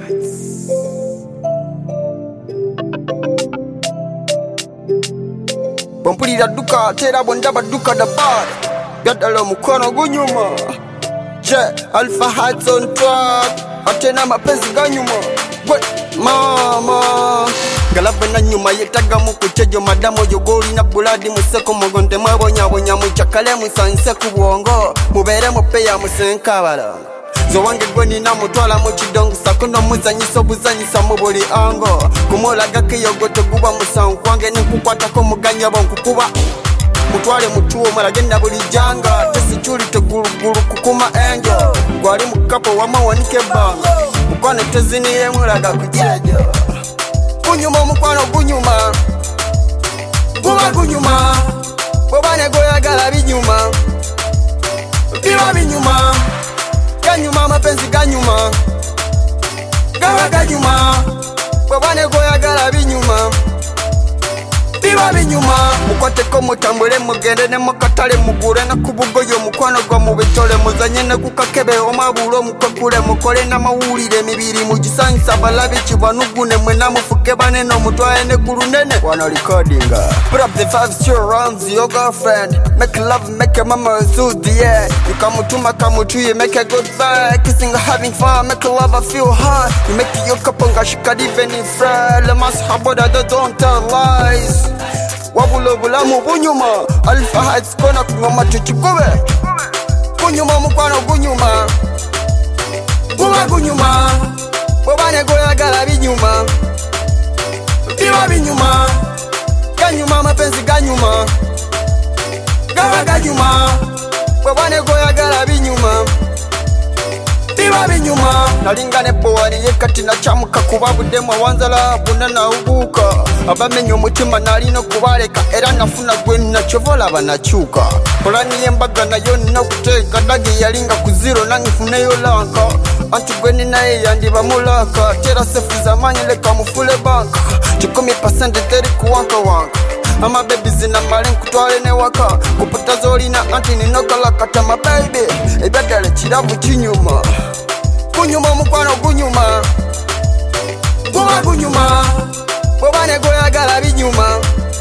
Bompulira duka tera bondaba duka da bar Gadalo mukono gunyuma Alpha Hats on track Atena mapenzi ganyuma Mama Galaba na nyuma yetaga mukuchejo madamo yogori na buladi museko mogonde mwabonya muchakale musanse kubwongo mubere mupeya musenkabala Zo wange gweni na mutwala muchidongo sakono muzanyiso buzanyisa mubuli ango Kumola gake yogoto guba musangu kwange nikukwata ko muganya bonkukuba Mutwale mutuo maragenda buli janga Tesi chuli teguruguru kukuma enjo Gwari mukapo wama wanike banga Mukwane tezini ye mulaga kuchejo Gunyuma mukwano gunyuma Guba gunyuma Bobane goyagala binyuma Biba binyuma Ganyuma mapenzi ganyuma Gawa ganyuma Bobane goyagala binyuma Biba binyuma Mukwate ko mutambule mugende ne mukatale mugure na kubugoyo mukwano gwa mubitole muzanye ne kukakebe omabulo mukakule mukole na mawulire mibiri mugisanyisa balabi kibanugune mwe namufuke baneno mutwaye ne kulunene wana recording put up the vibes to around your girlfriend make love make a mama soothe the air you kamutuma kamutuye make a good vibe kissing having fun make love I feel high you make your couple ngashika even in friend must haboda don't tell lies Wabulo bulamu bunyuma Alpha Hats kona kungoma tuchikube Gunyuma mukwano gunyuma Guba gunyuma Bobane goyagala binyuma Biba binyuma Ganyuma mapenzi ganyuma Gawa ganyuma Bobane goyagala binyuma Biba binyuma Nalingane powari yekati na chamuka kubabudemo wanzala bunana ubuka Abamenye umutima nalino kubaleka era nafuna gwe nachovola banachuka Polani yembaga nayo nina kuteka dagi yalinga kuziro nangifuneyo lanka Anti gweni naye yandiba mulaka Tera sefu zamani leka mufule banka 10% teri kuwanka wanka Ama baby zina mali nkutwale ne waka Kuputa zoli na anti ninokala katama baby Ebadale chiravu chinyuma Gunyuma mukwano gunyuma Guba gunyuma Bobane goyagala binyuma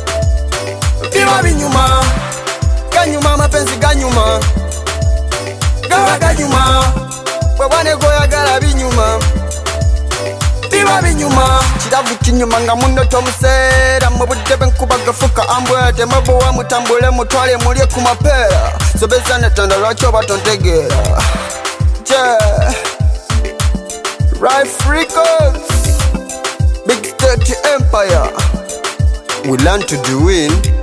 Biba binyuma Ganyuma mapenzi ganyuma Gawa ganyuma Bobane goyagala binyuma Biba binyuma Chiravu chinyuma nga muno tomusera Mubudebe nkuba gafuka ambwete Mabuwa mutambule mutwale mulie kumapera Sobezane tanda lwacho batontegera Rife Records Big State Empire We learn to do win